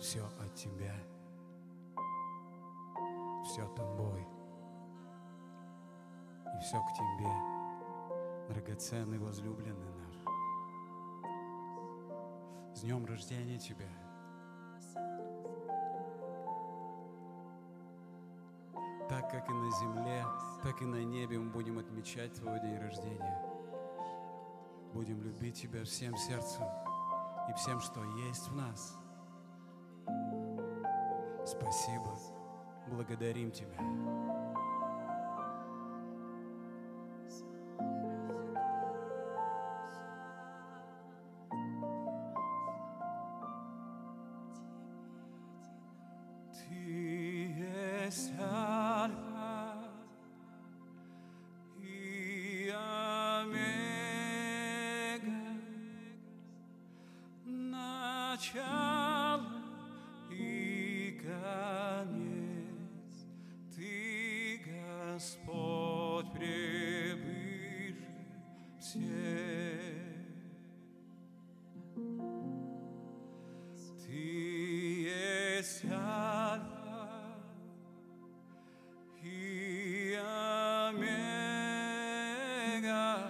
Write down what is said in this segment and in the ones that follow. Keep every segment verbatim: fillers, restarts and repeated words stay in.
все от Тебя, все Тобой, и все к Тебе, драгоценный возлюбленный наш. С днем рождения Тебя! Так как и на земле, так и на небе мы будем отмечать Твой день рождения. Будем любить Тебя всем сердцем и всем, что есть в нас. Спасибо, благодарим Тебя. Ты есть Альфа и Омега, начало и конец. Ты, Господь, превыше всех. Ты есть Альфа и Омега,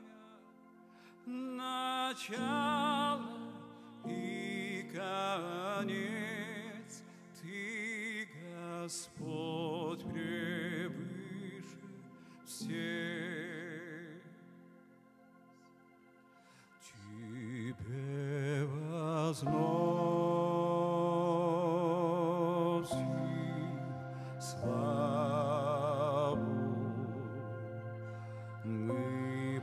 начало и конец. Ты, Господь, превыше всех. Тебе возносим славу, мы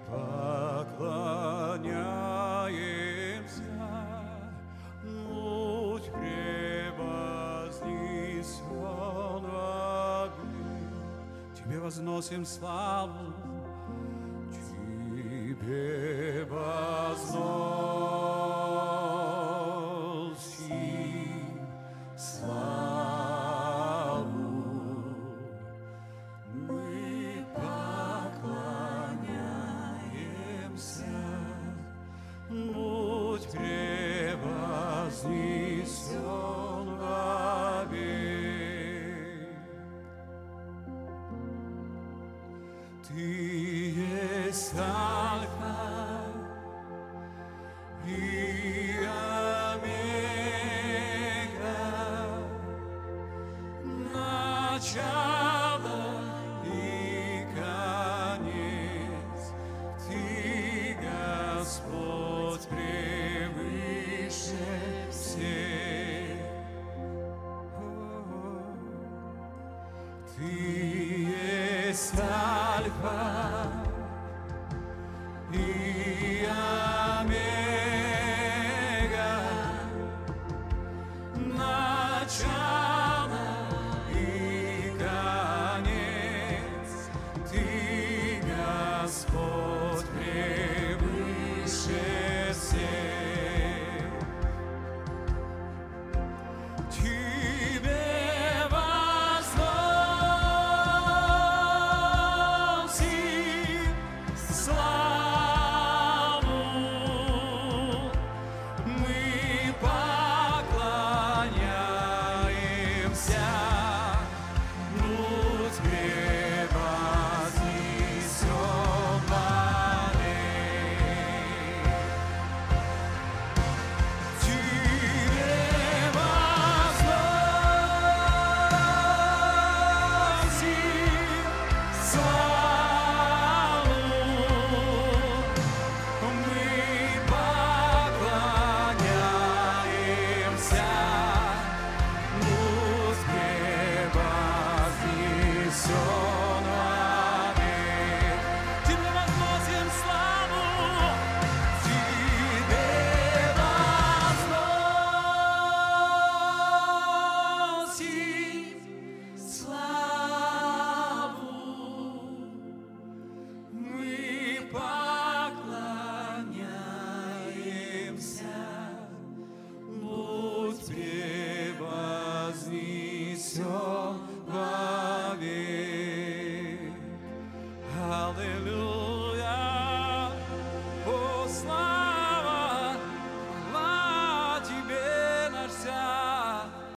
поклоняемся, будь превознесен во век. Тебе возносим славу,